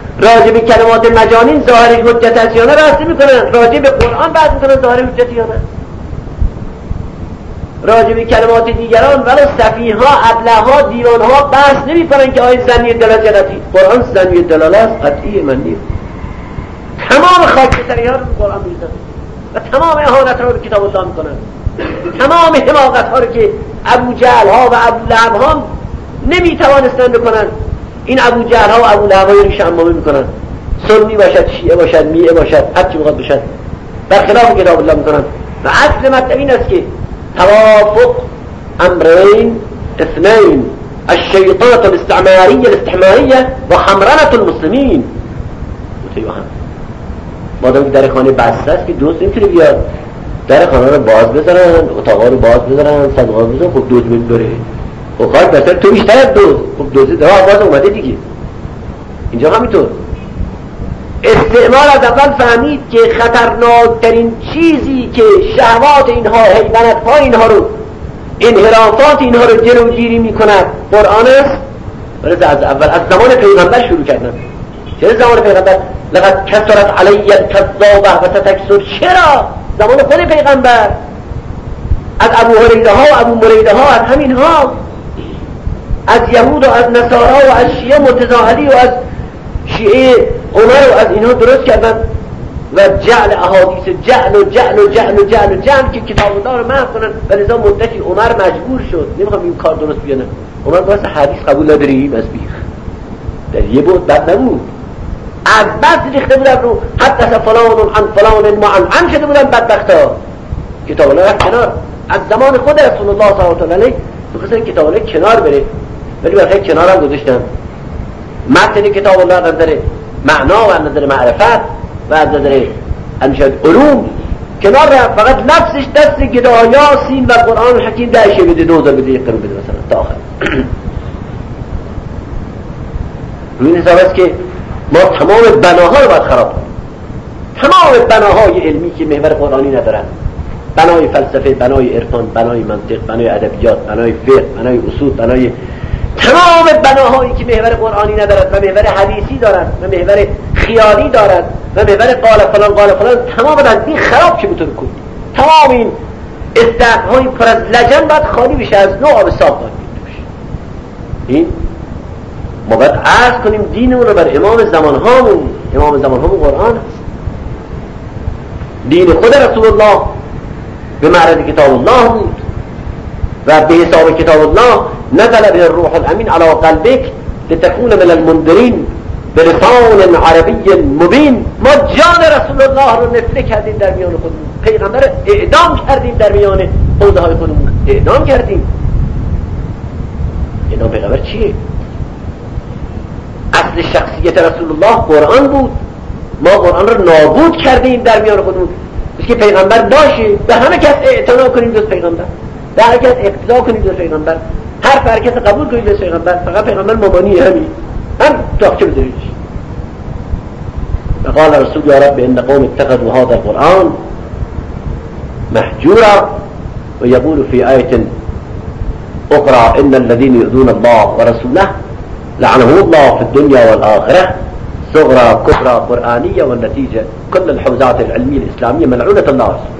راجع به کلمات مجانین ظاهر حجت است یا نه راست میکنن، راجع به قرآن بحث میکنن ظاهر حجت یا نه، راجع به کلمات دیگران ولو سفیها ابلهها دیوانها بحث نمیکنن که آیه زنی دلالت جلتی. قرآن زنی دلالت قطعی من نیست. تمام خاکستری ها رو به قرآن میزنن و تمام اهانت ها رو به کتاب الله میکنن، تمام حماقت ها رو که ابو جهل ها و ابو لهب ها نمیتوانستن بکنن، این ابو جهل ها و ابو لهب های ریش امامه میکنن، سنی باشد، شیعه باشد، میعه باشد، هر چی بخواد باشد، برخلاف کتاب الله میکنن. و اصل مطلب این است که توافق امرين اثنين، الشيطنة الاستعمارية الاستحمارية و حمرنة المسلمين. مادام که در خانه بسته است که دوست نمیتونه بیاد، در خانه رو باز بذارن، اتاقا رو باز بذارن، صدقا بذارن، خب دوست بره. خب خواهد بسر تو بیشتر از دوست، خب دوستی داره باز اومده دیگه. اینجا همینطور استعمار از اول فهمید که خطرناکترین چیزی که شهوات اینها، حیوانات اینها رو، انحرافات اینها رو جلوگیری میکند قرآن است. ولی از اول از زمان پیغمبر شروع کردن. چرا زمان پیغمبر؟ لقد کثرت علی الکذابه و ستکثر. چرا؟ زمان خود پیغمبر، از ابو هریره ها و ابو مریده ها، از همین ها، از یهود و از نصارا و از شیعه مرتضی علی و از شیعه عمر و از اینها درست کردن و جعل احادیث جعل که کتاب الله رو محو کنن. و لذا مدتی عمر مجبور شد، نمیخوام این کار درست بیانه، عمر باید حدیث قبول نداریم از بیخ در یه بود بد نبود، از بس ریخته بودن رو حدث فلان عن فلان ما عن شده بودن بدبختا. کتاب الله رفت کنار. از زمان خود رسول الله صلی الله علیه بخواستن کتاب الله کنار بره، ولی برای کنار هم گذاشتن. متن کتاب الله از نظر معنا و از نظر معرفت و از نظر انشاد علوم کنار رفت، فقط لفظش دست گدا یاسین و قرآن الحکیم 10 بده 2000 بده یک قرون بده مثلا تا آخر. این حساب است که ما تمام بناها رو باید خراب کنیم، تمام بناهای علمی که محور قرآنی ندارن، بنای فلسفه، بنای عرفان، بنای منطق، بنای ادبیات، بنای فقه، بنای اصول، بنای تمام بناهایی که محور قرآنی ندارد و محور حدیثی دارد و محور خیالی دارد و محور قال فلان تمام از این خراب که بطور کنید. تمام این استعدادهای پر از لجن باید خالی بشه، از نوع آب صاف باید بشه. این ما باید عرض کنیم دینمون رو بر امام زمانهامون. امام زمانهامون قرآن است. دین خود رسول الله به معرض کتاب الله بود و به حساب کتاب الله نزل به الروح الامین علی قلبک لتكون من المنذرین بلسان عربی مبین. ما جان رسول الله رو نفله کردیم در میان خودمون، پیغمبر اعدام کردیم در میان حوزه های خودمون، اعدام کردیم. اعدام پیغمبر چیه؟ اصل شخصیت رسول الله قرآن بود، ما قرآن رو نابود کردیم در میان خودمون. بس که پیغمبر باشه به همه کس اعتنا کنیم جز پیغمبر، به هر کس اقتدا کنیم جز پیغمبر، هر کس قبول کنیم جز پیغمبر، فقط پیغمبر مبانی همین هم تاخچه بذاریش. وقال رسول یا رب ان قوم اتخذوا هذا القرآن محجورا ويقول في آية أخرى إن الذين يؤذون الله ورسوله لعنهم الله في الدنيا والآخرة صغرى كبرى قرآنية، والنتيجة كل الحوزات العلمية الإسلامية ملعونة الله.